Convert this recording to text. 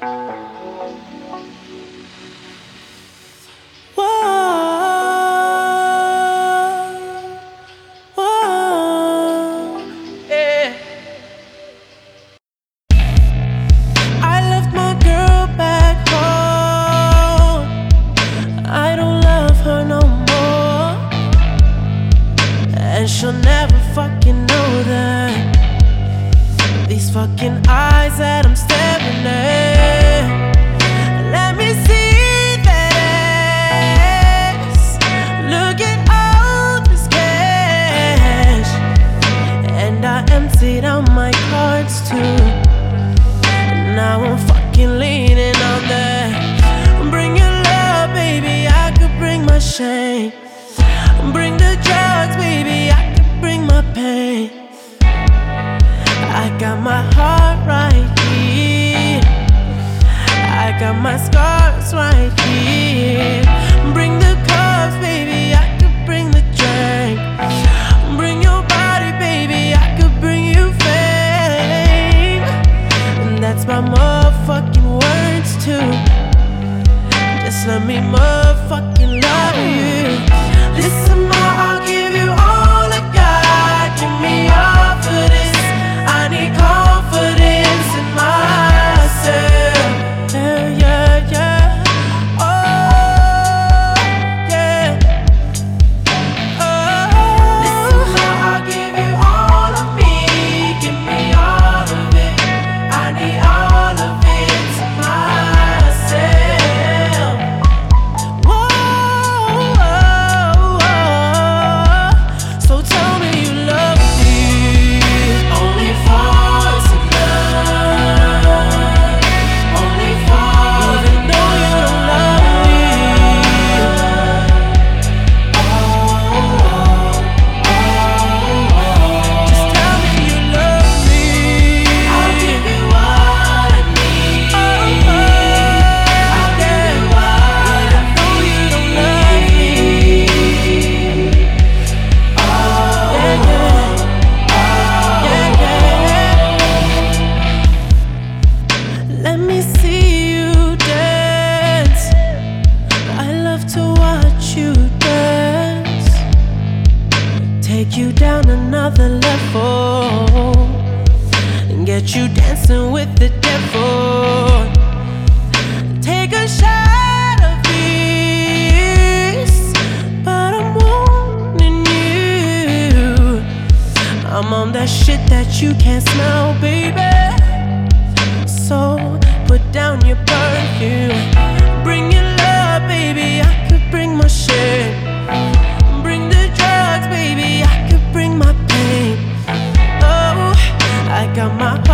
And she'll never fucking know that these fucking eyes that I'm staring at. Let me see that ass. Look at all this cash. And I emptied out my cards too. And now I'm fucking leaning on that. Bring your love, baby, I could bring my shame. Bring the drugs, baby, I could bring my pain. I got my heart right here. I got my scars right here. Bring the cups, baby, I could bring the drink. Bring your body, baby, I could bring you fame. And that's my motherfucking words too. Just let me motherfucking love you. Listen, ma, I'll give you all I got. Give me all for this. I need confidence in myself. Yeah, yeah, yeah. Oh, yeah. Oh. Listen, ma, I'll give you all of me. Give me all of it. I need all of it to myself. So tell me you love me only for tonight, only for even though you don't love me. Just tell me you love me. I'll give you what I need. I'll give you what even though you don't love me. Let me see you dance. I love to watch you dance. Take you down another level and get you dancing with the devil. Take a shot of this, but I'm warning you. I'm on that shit that you can't smell, baby. So put down your perfume. Bring your love, baby, I could bring my shit. Bring the drugs, baby, I could bring my pain. Oh, I got my heart